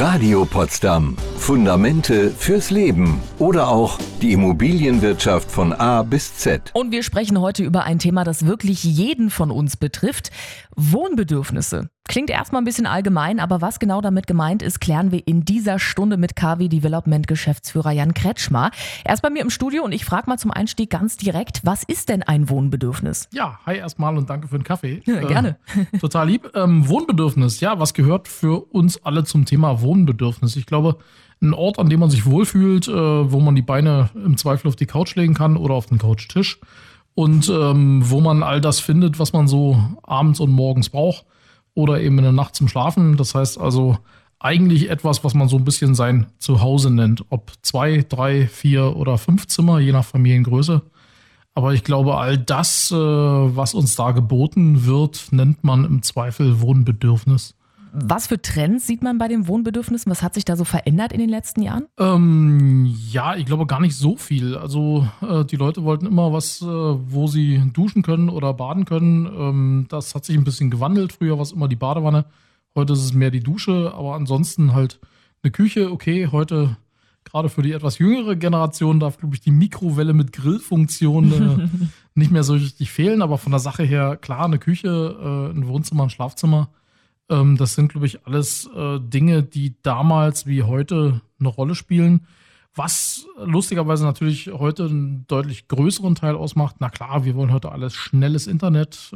Radio Potsdam. Fundamente fürs Leben oder auch die Immobilienwirtschaft von A bis Z. Und wir sprechen heute über ein Thema, das wirklich jeden von uns betrifft. Wohnbedürfnisse. Klingt erstmal ein bisschen allgemein, aber was genau damit gemeint ist, klären wir in dieser Stunde mit KW Development Geschäftsführer Jan Kretschmer. Er ist bei mir im Studio und ich frage mal zum Einstieg ganz direkt, was ist denn ein Wohnbedürfnis? Ja, hi erstmal und danke für den Kaffee. Ja, gerne. Total lieb. Wohnbedürfnis, ja, was gehört für uns alle zum Thema Wohnbedürfnis? Ich glaube, ein Ort, an dem man sich wohlfühlt, wo man die Beine im Zweifel auf die Couch legen kann oder auf den Couchtisch und wo man all das findet, was man so abends und morgens braucht oder eben in der Nacht zum Schlafen. Das heißt also eigentlich etwas, was man so ein bisschen sein Zuhause nennt. Ob 2, 3, 4 oder 5 Zimmer, je nach Familiengröße. Aber ich glaube, all das, was uns da geboten wird, nennt man im Zweifel Wohnbedürfnis. Was für Trends sieht man bei den Wohnbedürfnissen? Was hat sich da so verändert in den letzten Jahren? Ja, ich glaube gar nicht so viel. Also die Leute wollten immer was, wo sie duschen können oder baden können. Das hat sich ein bisschen gewandelt. Früher war es immer die Badewanne. Heute ist es mehr die Dusche. Aber ansonsten halt eine Küche. Okay, heute gerade für die etwas jüngere Generation darf, glaube ich, die Mikrowelle mit Grillfunktion nicht mehr so richtig fehlen. Aber von der Sache her, klar, eine Küche, ein Wohnzimmer, ein Schlafzimmer. Das sind, glaube ich, alles Dinge, die damals wie heute eine Rolle spielen. Was lustigerweise natürlich heute einen deutlich größeren Teil ausmacht. Na klar, wir wollen heute alles schnelles Internet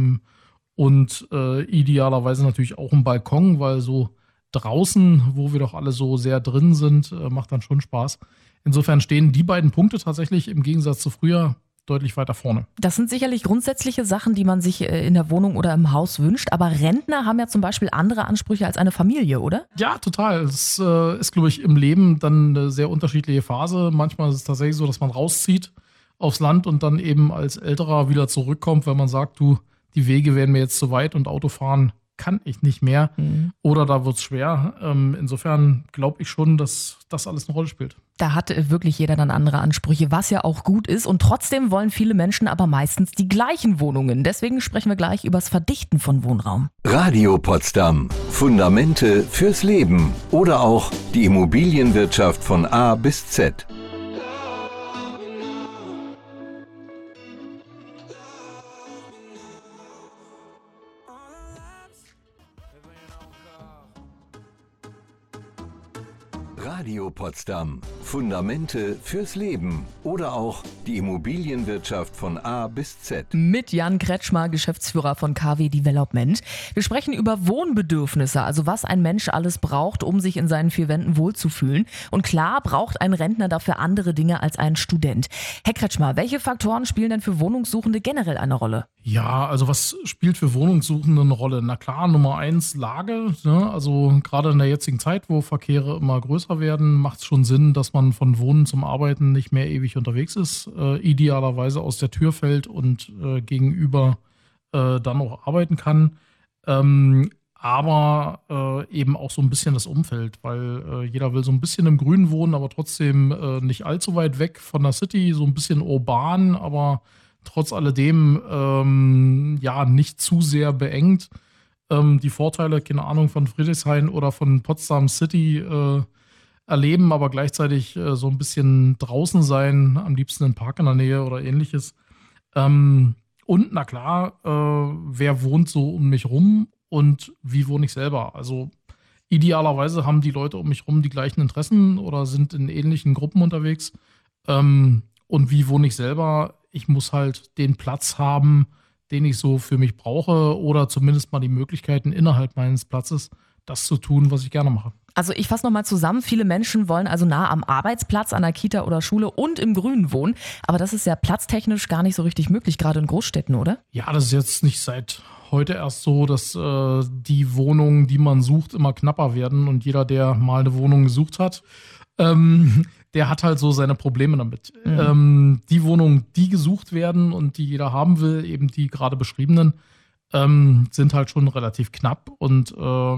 und idealerweise natürlich auch einen Balkon, weil so draußen, wo wir doch alle so sehr drin sind, macht dann schon Spaß. Insofern stehen die beiden Punkte tatsächlich im Gegensatz zu früher deutlich weiter vorne. Das sind sicherlich grundsätzliche Sachen, die man sich in der Wohnung oder im Haus wünscht. Aber Rentner haben ja zum Beispiel andere Ansprüche als eine Familie, oder? Ja, total. Es ist, glaube ich, im Leben dann eine sehr unterschiedliche Phase. Manchmal ist es tatsächlich so, dass man rauszieht aufs Land und dann eben als Älterer wieder zurückkommt, wenn man sagt, du, die Wege werden mir jetzt zu weit und Autofahren kann ich nicht mehr. Oder da wird es schwer. Insofern glaube ich schon, dass das alles eine Rolle spielt. Da hat wirklich jeder dann andere Ansprüche, was ja auch gut ist. Und trotzdem wollen viele Menschen aber meistens die gleichen Wohnungen. Deswegen sprechen wir gleich über das Verdichten von Wohnraum. Radio Potsdam. Fundamente fürs Leben oder auch die Immobilienwirtschaft von A bis Z. Radio Potsdam. Fundamente fürs Leben oder auch die Immobilienwirtschaft von A bis Z. Mit Jan Kretschmer, Geschäftsführer von KW Development. Wir sprechen über Wohnbedürfnisse, also was ein Mensch alles braucht, um sich in seinen 4 Wänden wohlzufühlen. Und klar braucht ein Rentner dafür andere Dinge als ein Student. Herr Kretschmer, welche Faktoren spielen denn für Wohnungssuchende generell eine Rolle? Ja, also was spielt für Wohnungssuchende eine Rolle? Na klar, Nummer 1 Lage. Ne? Also gerade in der jetzigen Zeit, wo Verkehre immer größer werden, macht es schon Sinn, dass man von Wohnen zum Arbeiten nicht mehr ewig unterwegs ist. Idealerweise aus der Tür fällt und gegenüber dann auch arbeiten kann. Aber eben auch so ein bisschen das Umfeld, weil jeder will so ein bisschen im Grünen wohnen, aber trotzdem nicht allzu weit weg von der City, so ein bisschen urban, aber trotz alledem ja nicht zu sehr beengt. Die Vorteile, keine Ahnung, von Friedrichshain oder von Potsdam City erleben, aber gleichzeitig so ein bisschen draußen sein, am liebsten im Park in der Nähe oder ähnliches. Und na klar, wer wohnt so um mich rum und wie wohne ich selber? Also idealerweise haben die Leute um mich rum die gleichen Interessen oder sind in ähnlichen Gruppen unterwegs. Und wie wohne ich selber? Ich muss halt den Platz haben, den ich so für mich brauche oder zumindest mal die Möglichkeiten innerhalb meines Platzes, das zu tun, was ich gerne mache. Also ich fasse nochmal zusammen, viele Menschen wollen also nah am Arbeitsplatz, an der Kita oder Schule und im Grünen wohnen. Aber das ist ja platztechnisch gar nicht so richtig möglich, gerade in Großstädten, oder? Ja, das ist jetzt nicht seit heute erst so, dass die Wohnungen, die man sucht, immer knapper werden. Und jeder, der mal eine Wohnung gesucht hat, der hat halt so seine Probleme damit. Die Wohnungen, die gesucht werden und die jeder haben will, eben die gerade beschriebenen, sind halt schon relativ knapp. Und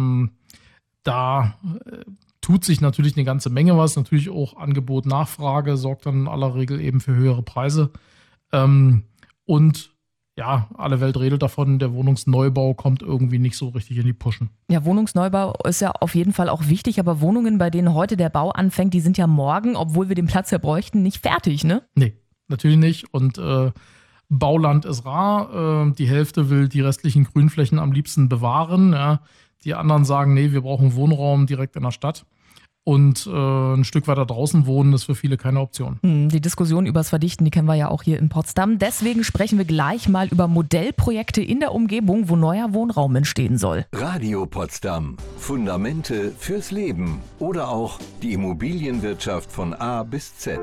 da tut sich natürlich eine ganze Menge was. Natürlich auch Angebot, Nachfrage sorgt dann in aller Regel eben für höhere Preise. Und ja, alle Welt redet davon, der Wohnungsneubau kommt irgendwie nicht so richtig in die Puschen. Ja, Wohnungsneubau ist ja auf jeden Fall auch wichtig, aber Wohnungen, bei denen heute der Bau anfängt, die sind ja morgen, obwohl wir den Platz ja bräuchten, nicht fertig, ne? Nee, natürlich nicht. Und Bauland ist rar. Die Hälfte will die restlichen Grünflächen am liebsten bewahren. Ja. Die anderen sagen, nee, wir brauchen Wohnraum direkt in der Stadt. Und ein Stück weiter draußen wohnen ist für viele keine Option. Die Diskussion über das Verdichten, die kennen wir ja auch hier in Potsdam. Deswegen sprechen wir gleich mal über Modellprojekte in der Umgebung, wo neuer Wohnraum entstehen soll. Radio Potsdam. Fundamente fürs Leben. Oder auch die Immobilienwirtschaft von A bis Z.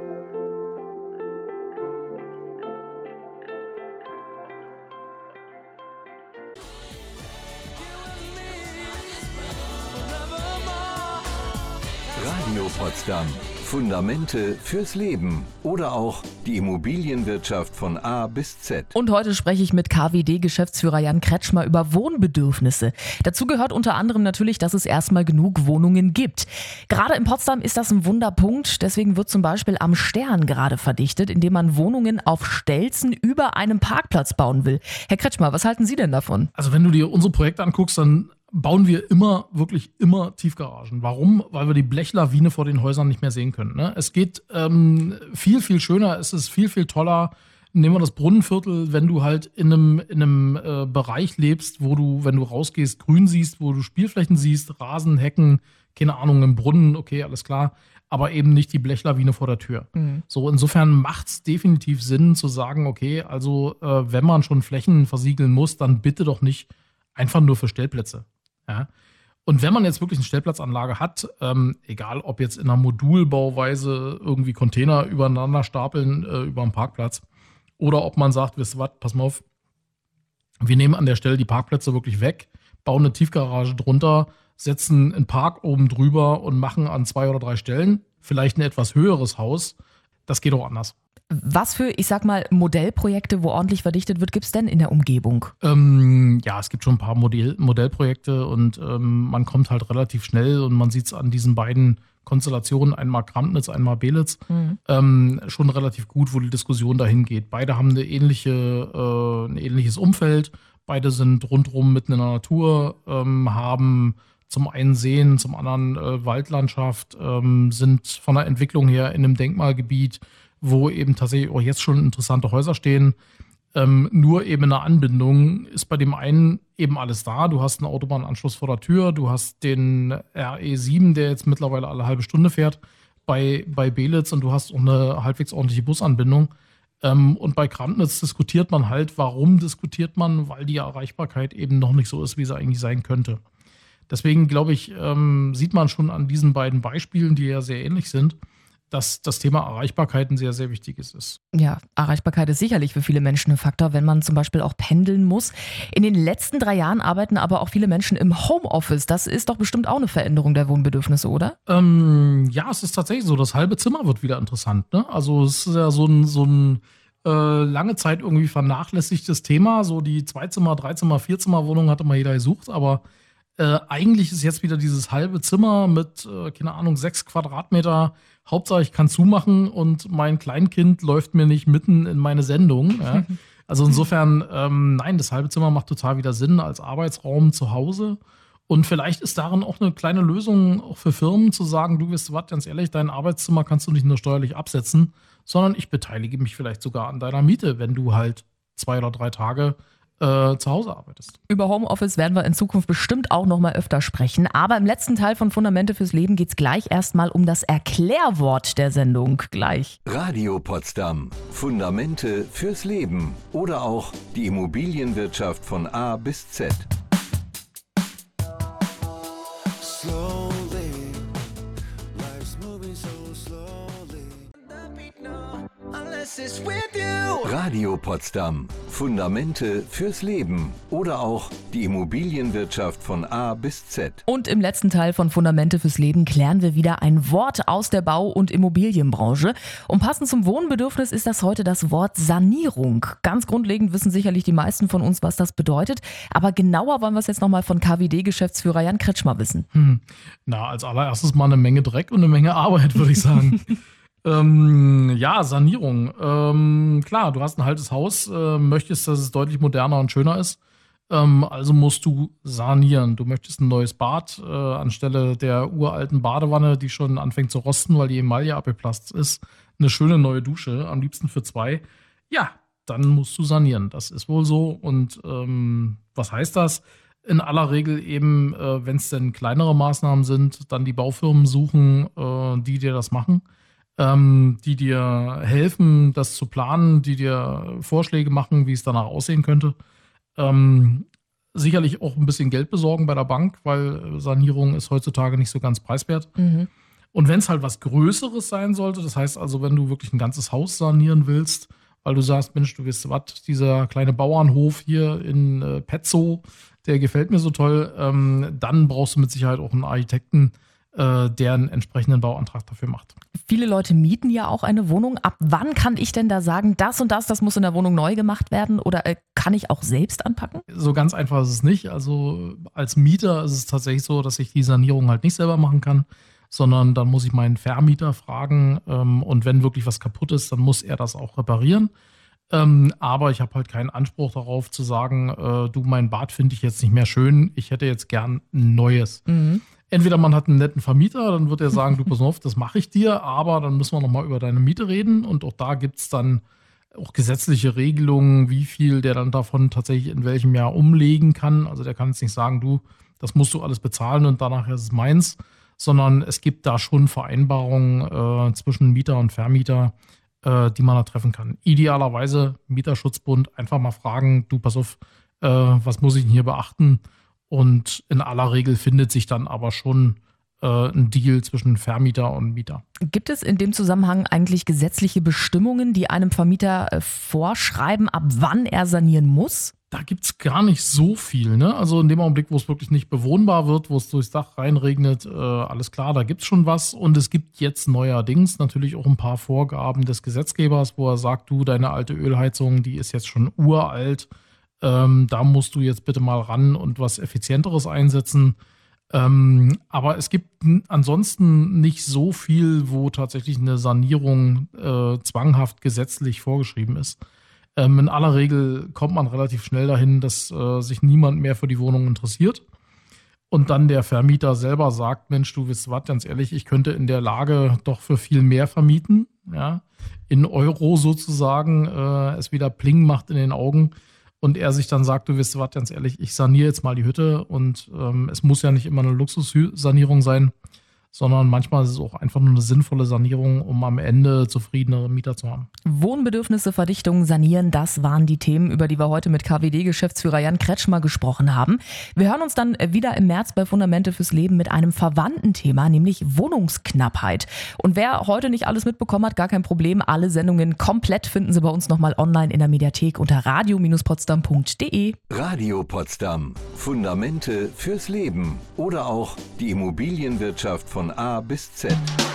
Radio Potsdam. Fundamente fürs Leben. Oder auch die Immobilienwirtschaft von A bis Z. Und heute spreche ich mit KWD-Geschäftsführer Jan Kretschmer über Wohnbedürfnisse. Dazu gehört unter anderem natürlich, dass es erstmal genug Wohnungen gibt. Gerade in Potsdam ist das ein Wunderpunkt. Deswegen wird zum Beispiel am Stern gerade verdichtet, indem man Wohnungen auf Stelzen über einem Parkplatz bauen will. Herr Kretschmer, was halten Sie denn davon? Also wenn du dir unsere Projekte anguckst, dann bauen wir wirklich immer Tiefgaragen. Warum? Weil wir die Blechlawine vor den Häusern nicht mehr sehen können. Ne? Es geht viel, viel schöner, es ist viel, viel toller. Nehmen wir das Brunnenviertel, wenn du halt in einem Bereich lebst, wo du, wenn du rausgehst, Grün siehst, wo du Spielflächen siehst, Rasen, Hecken, keine Ahnung, im Brunnen, okay, alles klar, aber eben nicht die Blechlawine vor der Tür. So, insofern macht es definitiv Sinn zu sagen, okay, also wenn man schon Flächen versiegeln muss, dann bitte doch nicht einfach nur für Stellplätze. Ja. Und wenn man jetzt wirklich eine Stellplatzanlage hat, egal ob jetzt in einer Modulbauweise irgendwie Container übereinander stapeln über einen Parkplatz oder ob man sagt, wisst ihr was, pass mal auf, wir nehmen an der Stelle die Parkplätze wirklich weg, bauen eine Tiefgarage drunter, setzen einen Park oben drüber und machen an 2 oder 3 Stellen vielleicht ein etwas höheres Haus. Das geht auch anders. Was für, ich sag mal, Modellprojekte, wo ordentlich verdichtet wird, gibt es denn in der Umgebung? Ja, es gibt schon ein paar Modellprojekte und man kommt halt relativ schnell und man sieht es an diesen beiden Konstellationen, einmal Kramnitz, einmal Belitz, schon relativ gut, wo die Diskussion dahin geht. Beide haben ein ähnliches Umfeld, beide sind rundherum mitten in der Natur, haben zum einen Seen, zum anderen Waldlandschaft, sind von der Entwicklung her in einem Denkmalgebiet, wo eben tatsächlich auch jetzt schon interessante Häuser stehen. Nur eben in der Anbindung ist bei dem einen eben alles da. Du hast einen Autobahnanschluss vor der Tür, du hast den RE7, der jetzt mittlerweile alle halbe Stunde fährt, bei Belitz, und du hast auch eine halbwegs ordentliche Busanbindung. Und bei Kramnitz diskutiert man halt. Warum diskutiert man? Weil die Erreichbarkeit eben noch nicht so ist, wie sie eigentlich sein könnte. Deswegen, glaube ich, sieht man schon an diesen beiden Beispielen, die ja sehr ähnlich sind, dass das Thema Erreichbarkeit ein sehr, sehr wichtiges ist. Ja, Erreichbarkeit ist sicherlich für viele Menschen ein Faktor, wenn man zum Beispiel auch pendeln muss. In den letzten 3 Jahren arbeiten aber auch viele Menschen im Homeoffice. Das ist doch bestimmt auch eine Veränderung der Wohnbedürfnisse, oder? Ja, es ist tatsächlich so. Das halbe Zimmer wird wieder interessant. Ne? Also es ist ja so ein lange Zeit irgendwie vernachlässigtes Thema. So die 2-Zimmer-, 3-Zimmer-, 4-Zimmer-Wohnung hatte mal jeder gesucht, aber eigentlich ist jetzt wieder dieses halbe Zimmer mit, keine Ahnung, 6 Quadratmeter. Hauptsache, ich kann zumachen und mein Kleinkind läuft mir nicht mitten in meine Sendung. Ja. Also insofern, nein, das halbe Zimmer macht total wieder Sinn als Arbeitsraum zu Hause. Und vielleicht ist darin auch eine kleine Lösung auch für Firmen zu sagen, du wirst was, ganz ehrlich, dein Arbeitszimmer kannst du nicht nur steuerlich absetzen, sondern ich beteilige mich vielleicht sogar an deiner Miete, wenn du halt 2 oder 3 Tage zu Hause arbeitest. Über Homeoffice werden wir in Zukunft bestimmt auch noch mal öfter sprechen. Aber im letzten Teil von Fundamente fürs Leben geht es gleich erstmal um das Erklärwort der Sendung. Gleich. Radio Potsdam. Fundamente fürs Leben. Oder auch die Immobilienwirtschaft von A bis Z. Radio Potsdam. Fundamente fürs Leben. Oder auch die Immobilienwirtschaft von A bis Z. Und im letzten Teil von Fundamente fürs Leben klären wir wieder ein Wort aus der Bau- und Immobilienbranche. Und passend zum Wohnbedürfnis ist das heute das Wort Sanierung. Ganz grundlegend wissen sicherlich die meisten von uns, was das bedeutet. Aber genauer wollen wir es jetzt nochmal von KWD-Geschäftsführer Jan Kretschmer wissen. Na, als allererstes mal eine Menge Dreck und eine Menge Arbeit, würde ich sagen. Ja, Sanierung. Klar, du hast ein altes Haus, möchtest, dass es deutlich moderner und schöner ist. Also musst du sanieren. Du möchtest ein neues Bad anstelle der uralten Badewanne, die schon anfängt zu rosten, weil die Emaille abgeplatzt ist. Eine schöne neue Dusche, am liebsten für 2. Ja, dann musst du sanieren. Das ist wohl so. Und was heißt das? In aller Regel eben, wenn es denn kleinere Maßnahmen sind, dann die Baufirmen suchen, die dir das machen. Die dir helfen, das zu planen, die dir Vorschläge machen, wie es danach aussehen könnte. Sicherlich auch ein bisschen Geld besorgen bei der Bank, weil Sanierung ist heutzutage nicht so ganz preiswert. Mhm. Und wenn es halt was Größeres sein sollte, das heißt also, wenn du wirklich ein ganzes Haus sanieren willst, weil du sagst, Mensch, du weißt was, dieser kleine Bauernhof hier in Petzow, der gefällt mir so toll, dann brauchst du mit Sicherheit auch einen Architekten, der einen entsprechenden Bauantrag dafür macht. Viele Leute mieten ja auch eine Wohnung. Ab wann kann ich denn da sagen, das und das muss in der Wohnung neu gemacht werden? Oder kann ich auch selbst anpacken? So ganz einfach ist es nicht. Also als Mieter ist es tatsächlich so, dass ich die Sanierung halt nicht selber machen kann, sondern dann muss ich meinen Vermieter fragen. Und wenn wirklich was kaputt ist, dann muss er das auch reparieren. Aber ich habe halt keinen Anspruch darauf zu sagen, du, mein Bad finde ich jetzt nicht mehr schön, ich hätte jetzt gern ein neues. Mhm. Entweder man hat einen netten Vermieter, dann wird er sagen, du pass auf, das mache ich dir, aber dann müssen wir nochmal über deine Miete reden. Und auch da gibt es dann auch gesetzliche Regelungen, wie viel der dann davon tatsächlich in welchem Jahr umlegen kann. Also der kann jetzt nicht sagen, du, das musst du alles bezahlen und danach ist es meins, sondern es gibt da schon Vereinbarungen zwischen Mieter und Vermieter, die man da treffen kann. Idealerweise Mieterschutzbund, einfach mal fragen, du pass auf, was muss ich denn hier beachten? Und in aller Regel findet sich dann aber schon ein Deal zwischen Vermieter und Mieter. Gibt es in dem Zusammenhang eigentlich gesetzliche Bestimmungen, die einem Vermieter vorschreiben, ab wann er sanieren muss? Da gibt es gar nicht so viel. Ne? Also in dem Augenblick, wo es wirklich nicht bewohnbar wird, wo es durchs Dach reinregnet, alles klar, da gibt es schon was. Und es gibt jetzt neuerdings natürlich auch ein paar Vorgaben des Gesetzgebers, wo er sagt, du, deine alte Ölheizung, die ist jetzt schon uralt. Da musst du jetzt bitte mal ran und was Effizienteres einsetzen. Aber es gibt ansonsten nicht so viel, wo tatsächlich eine Sanierung zwanghaft gesetzlich vorgeschrieben ist. In aller Regel kommt man relativ schnell dahin, dass sich niemand mehr für die Wohnung interessiert. Und dann der Vermieter selber sagt, Mensch, du wisst was, ganz ehrlich, ich könnte in der Lage doch für viel mehr vermieten. Ja? In Euro sozusagen, es wieder Pling macht in den Augen. Und er sich dann sagt, du wisst was, ganz ehrlich, ich saniere jetzt mal die Hütte. Und es muss ja nicht immer eine Luxussanierung sein, sondern manchmal ist es auch einfach nur eine sinnvolle Sanierung, um am Ende zufriedenere Mieter zu haben. Wohnbedürfnisse, Verdichtung, Sanieren, das waren die Themen, über die wir heute mit KWD-Geschäftsführer Jan Kretschmer gesprochen haben. Wir hören uns dann wieder im März bei Fundamente fürs Leben mit einem verwandten Thema, nämlich Wohnungsknappheit. Und wer heute nicht alles mitbekommen hat, gar kein Problem. Alle Sendungen komplett finden Sie bei uns nochmal online in der Mediathek unter radio-potsdam.de. Radio Potsdam. Fundamente fürs Leben. Oder auch die Immobilienwirtschaft von A bis Z.